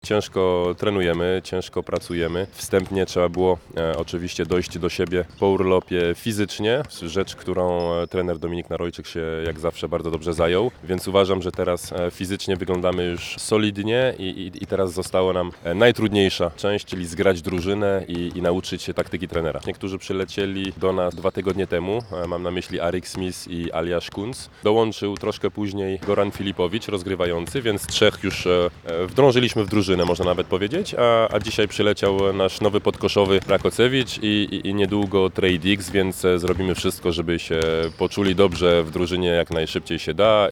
Ciężko trenujemy, ciężko pracujemy. Wstępnie trzeba było oczywiście dojść do siebie po urlopie fizycznie, rzecz, którą trener Dominik Narojczyk się jak zawsze bardzo dobrze zajął, więc uważam, że teraz fizycznie wyglądamy już solidnie i teraz została nam najtrudniejsza część, czyli zgrać drużynę i nauczyć się taktyki trenera. Niektórzy przylecieli do nas 2 tygodnie temu, mam na myśli Arik Smith i Aliasz Kunc. Dołączył troszkę później Goran Filipowicz, rozgrywający, więc 3 już wdrążyliśmy w drużynę, można nawet powiedzieć, a dzisiaj przyleciał nasz nowy podkoszowy Rakocewicz i niedługo Trade X, więc zrobimy wszystko, żeby się poczuli dobrze w drużynie jak najszybciej się da